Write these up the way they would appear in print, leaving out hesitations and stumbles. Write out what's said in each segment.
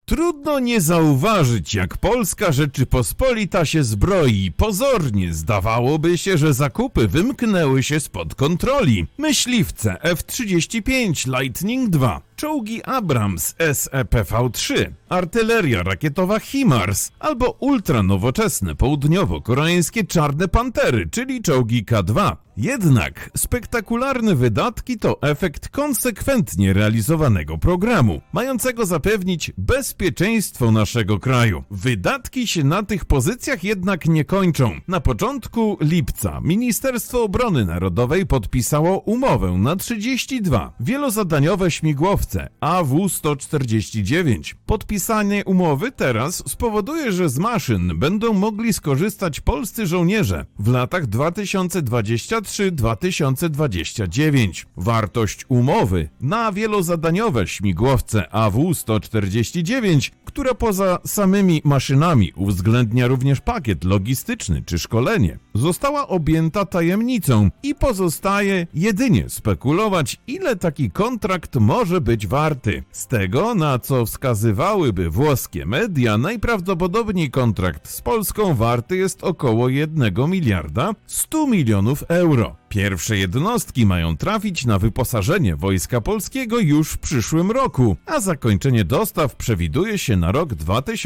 Trudno nie zauważyć, jak Polska Rzeczypospolita się zbroi. Pozornie zdawałoby się, że zakupy wymknęły się spod kontroli. Myśliwce F-35 Lightning II, czołgi Abrams SEPV-3, artyleria rakietowa HIMARS albo ultranowoczesne południowo-koreańskie Czarne Pantery, czyli czołgi K2. Jednak spektakularne wydatki to efekt konsekwentnie realizowanego programu, mającego zapewnić bezpieczeństwo naszego kraju. Wydatki się na tych pozycjach jednak nie kończą. Na początku lipca Ministerstwo Obrony Narodowej podpisało umowę na 32 wielozadaniowe śmigłowce AW-149. Podpisanie umowy teraz spowoduje, że z maszyn będą mogli skorzystać polscy żołnierze w latach 2023-2029. Wartość umowy na wielozadaniowe śmigłowce AW-149, która poza samymi maszynami uwzględnia również pakiet logistyczny czy szkolenie, została objęta tajemnicą i pozostaje jedynie spekulować, ile taki kontrakt może być warty. Z tego, na co wskazywałyby włoskie media, najprawdopodobniej kontrakt z Polską warty jest około 1 miliarda 100 milionów euro. Pierwsze jednostki mają trafić na wyposażenie Wojska Polskiego już w przyszłym roku, a zakończenie dostaw przewiduje się na rok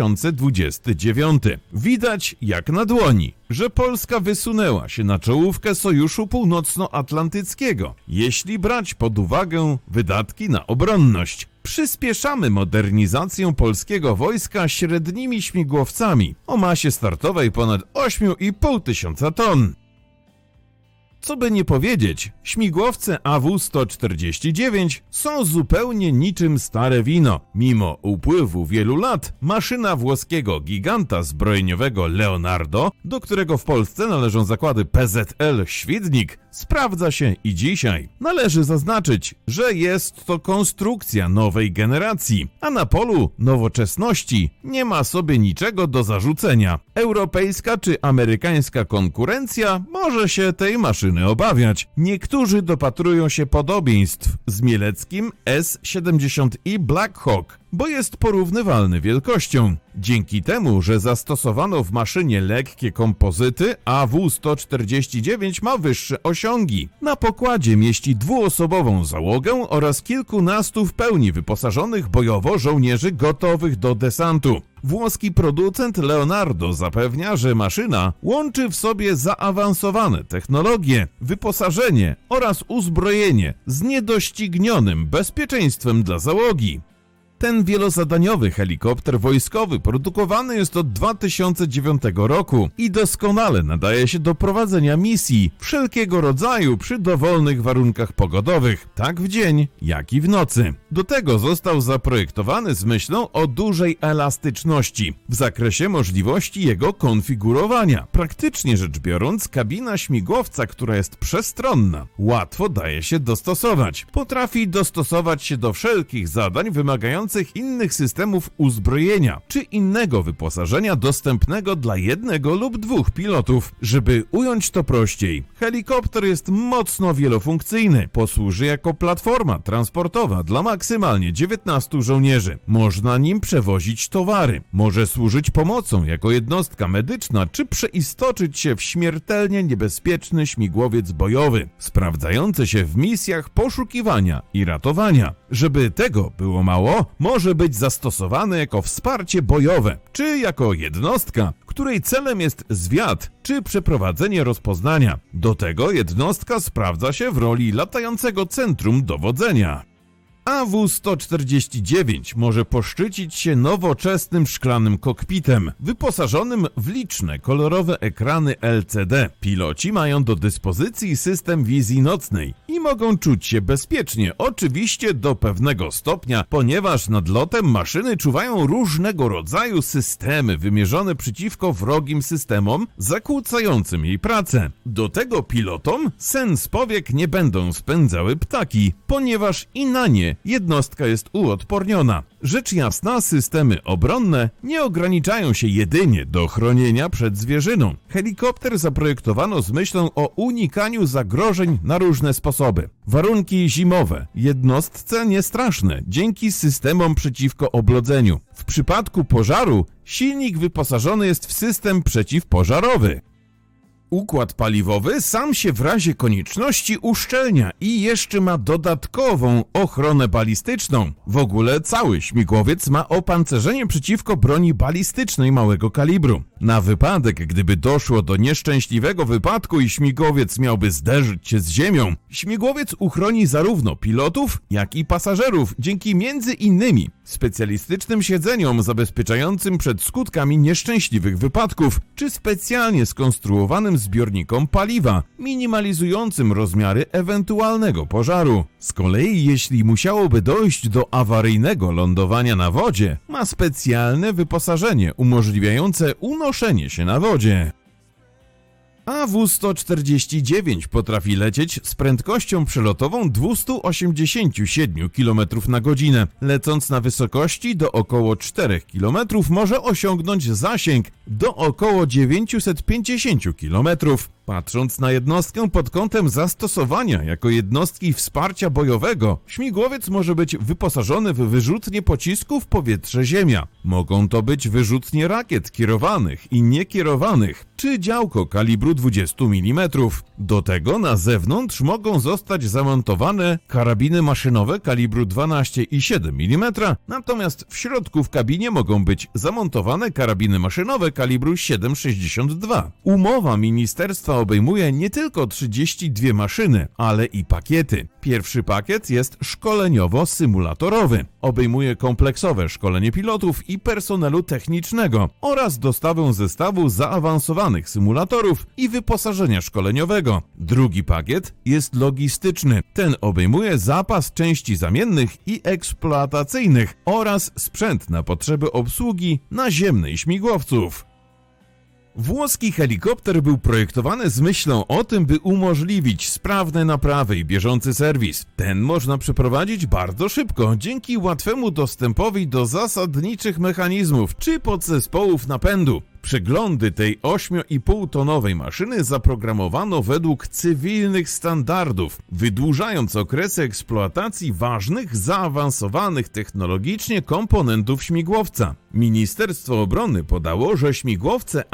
2029. Widać jak na dłoni, że Polska wysunęła się na czołówkę Sojuszu Północnoatlantyckiego, jeśli brać pod uwagę wydatki na obronność. Przyspieszamy modernizację polskiego wojska średnimi śmigłowcami o masie startowej ponad 8,5 tysiąca ton. Co by nie powiedzieć, śmigłowce AW-149 są zupełnie niczym stare wino. Mimo upływu wielu lat, maszyna włoskiego giganta zbrojeniowego Leonardo, do którego w Polsce należą zakłady PZL Świdnik, sprawdza się i dzisiaj. Należy zaznaczyć, że jest to konstrukcja nowej generacji, a na polu nowoczesności nie ma sobie niczego do zarzucenia. Europejska czy amerykańska konkurencja może się tej maszyny obawiać. Niektórzy dopatrują się podobieństw z mieleckim S-70i Black Hawk, bo jest porównywalny wielkością. Dzięki temu, że zastosowano w maszynie lekkie kompozyty, AW-149 ma wyższe osiągi. Na pokładzie mieści dwuosobową załogę oraz kilkunastu w pełni wyposażonych bojowo żołnierzy gotowych do desantu. Włoski producent Leonardo zapewnia, że maszyna łączy w sobie zaawansowane technologie, wyposażenie oraz uzbrojenie z niedoścignionym bezpieczeństwem dla załogi. Ten wielozadaniowy helikopter wojskowy produkowany jest od 2009 roku i doskonale nadaje się do prowadzenia misji wszelkiego rodzaju przy dowolnych warunkach pogodowych, tak w dzień, jak i w nocy. Do tego został zaprojektowany z myślą o dużej elastyczności w zakresie możliwości jego konfigurowania. Praktycznie rzecz biorąc, kabina śmigłowca, która jest przestronna, łatwo daje się dostosować. Potrafi dostosować się do wszelkich zadań wymagających innych systemów uzbrojenia czy innego wyposażenia dostępnego dla jednego lub dwóch pilotów. Żeby ująć to prościej, helikopter jest mocno wielofunkcyjny. Posłuży jako platforma transportowa dla maksymalnie 19 żołnierzy. Można nim przewozić towary. Może służyć pomocą jako jednostka medyczna czy przeistoczyć się w śmiertelnie niebezpieczny śmigłowiec bojowy, sprawdzający się w misjach poszukiwania i ratowania. Żeby tego było mało, może być zastosowany jako wsparcie bojowe, czy jako jednostka, której celem jest zwiat, czy przeprowadzenie rozpoznania. Do tego jednostka sprawdza się w roli latającego centrum dowodzenia. AW-149 może poszczycić się nowoczesnym szklanym kokpitem, wyposażonym w liczne kolorowe ekrany LCD. Piloci mają do dyspozycji system wizji nocnej i mogą czuć się bezpiecznie, oczywiście do pewnego stopnia, ponieważ nad lotem maszyny czuwają różnego rodzaju systemy wymierzone przeciwko wrogim systemom zakłócającym jej pracę. Do tego pilotom sen z powiek nie będą spędzały ptaki, ponieważ i na nie stanie jednostka jest uodporniona. Rzecz jasna, systemy obronne nie ograniczają się jedynie do chronienia przed zwierzyną. Helikopter zaprojektowano z myślą o unikaniu zagrożeń na różne sposoby. Warunki zimowe jednostce niestraszne dzięki systemom przeciwko oblodzeniu. W przypadku pożaru silnik wyposażony jest w system przeciwpożarowy. Układ paliwowy sam się w razie konieczności uszczelnia i jeszcze ma dodatkową ochronę balistyczną. W ogóle cały śmigłowiec ma opancerzenie przeciwko broni balistycznej małego kalibru. Na wypadek, gdyby doszło do nieszczęśliwego wypadku i śmigłowiec miałby zderzyć się z ziemią, śmigłowiec uchroni zarówno pilotów, jak i pasażerów dzięki m.in. specjalistycznym siedzeniom zabezpieczającym przed skutkami nieszczęśliwych wypadków, czy specjalnie skonstruowanym zbiornikom paliwa, minimalizującym rozmiary ewentualnego pożaru. Z kolei jeśli musiałoby dojść do awaryjnego lądowania na wodzie, ma specjalne wyposażenie umożliwiające unoszenie się na wodzie. AW-149 potrafi lecieć z prędkością przelotową 287 km na godzinę. Lecąc na wysokości do około 4 km może osiągnąć zasięg do około 950 km. Patrząc na jednostkę pod kątem zastosowania jako jednostki wsparcia bojowego, śmigłowiec może być wyposażony w wyrzutnie pocisków powietrze-ziemia. Mogą to być wyrzutnie rakiet kierowanych i niekierowanych, czy działko kalibru 20 mm. Do tego na zewnątrz mogą zostać zamontowane karabiny maszynowe kalibru 12,7 mm, natomiast w środku w kabinie mogą być zamontowane karabiny maszynowe kalibru 7,62. Umowa Ministerstwa obejmuje nie tylko 32 maszyny, ale i pakiety. Pierwszy pakiet jest szkoleniowo-symulatorowy. Obejmuje kompleksowe szkolenie pilotów i personelu technicznego oraz dostawę zestawu zaawansowanych symulatorów i wyposażenia szkoleniowego. Drugi pakiet jest logistyczny. Ten obejmuje zapas części zamiennych i eksploatacyjnych oraz sprzęt na potrzeby obsługi naziemnej śmigłowców. Włoski helikopter był projektowany z myślą o tym, by umożliwić sprawne naprawy i bieżący serwis. Ten można przeprowadzić bardzo szybko, dzięki łatwemu dostępowi do zasadniczych mechanizmów czy podzespołów napędu. Przeglądy tej 8,5-tonowej maszyny zaprogramowano według cywilnych standardów, wydłużając okresy eksploatacji ważnych, zaawansowanych technologicznie komponentów śmigłowca. Ministerstwo Obrony podało, że śmigłowce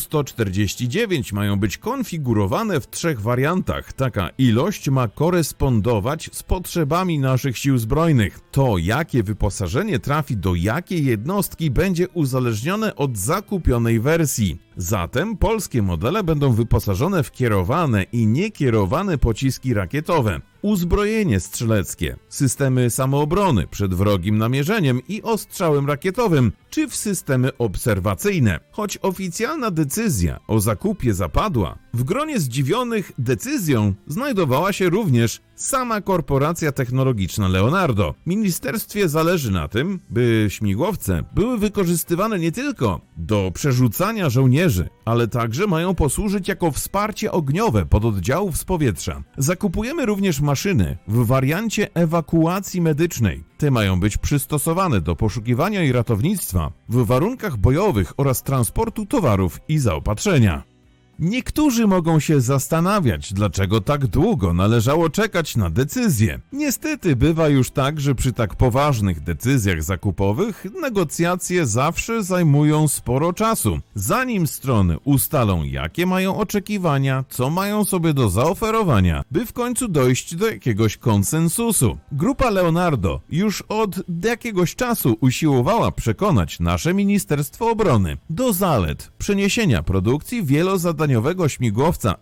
AW-149 mają być konfigurowane w 3 wariantach. Taka ilość ma korespondować z potrzebami naszych sił zbrojnych. To, jakie wyposażenie trafi do jakiej jednostki, będzie uzależnione od zakupionej wersji. Zatem polskie modele będą wyposażone w kierowane i niekierowane pociski rakietowe, uzbrojenie strzeleckie, systemy samoobrony przed wrogim namierzeniem i ostrzałem rakietowym, czy w systemy obserwacyjne. Choć oficjalna decyzja o zakupie zapadła, w gronie zdziwionych decyzją znajdowała się również sama korporacja technologiczna Leonardo. Ministerstwie zależy na tym, by śmigłowce były wykorzystywane nie tylko do przerzucania żołnierzy, ale także mają posłużyć jako wsparcie ogniowe pododdziałów z powietrza. Zakupujemy również maszyny w wariancie ewakuacji medycznej. Te mają być przystosowane do poszukiwania i ratownictwa w warunkach bojowych oraz transportu towarów i zaopatrzenia. Niektórzy mogą się zastanawiać, dlaczego tak długo należało czekać na decyzję. Niestety bywa już tak, że przy tak poważnych decyzjach zakupowych negocjacje zawsze zajmują sporo czasu, zanim strony ustalą, jakie mają oczekiwania, co mają sobie do zaoferowania, by w końcu dojść do jakiegoś konsensusu. Grupa Leonardo już od jakiegoś czasu usiłowała przekonać nasze Ministerstwo Obrony do zalet przeniesienia produkcji wielozadaniowego śmigłowca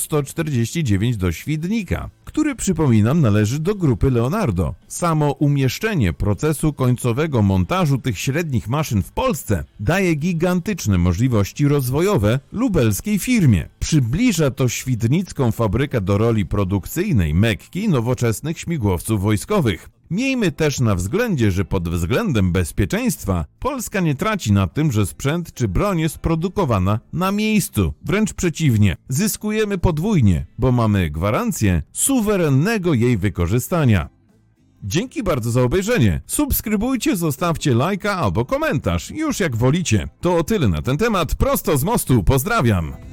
AW-149 do Świdnika, który, przypominam, należy do grupy Leonardo. Samo umieszczenie procesu końcowego montażu tych średnich maszyn w Polsce daje gigantyczne możliwości rozwojowe lubelskiej firmie. Przybliża to świdnicką fabrykę do roli produkcyjnej Mekki nowoczesnych śmigłowców wojskowych. Miejmy też na względzie, że pod względem bezpieczeństwa Polska nie traci na tym, że sprzęt czy broń jest produkowana na miejscu. Wręcz przeciwnie, zyskujemy podwójnie, bo mamy gwarancję suwerennego jej wykorzystania. Dzięki bardzo za obejrzenie. Subskrybujcie, zostawcie lajka albo komentarz, już jak wolicie. To tyle na ten temat, prosto z mostu, pozdrawiam.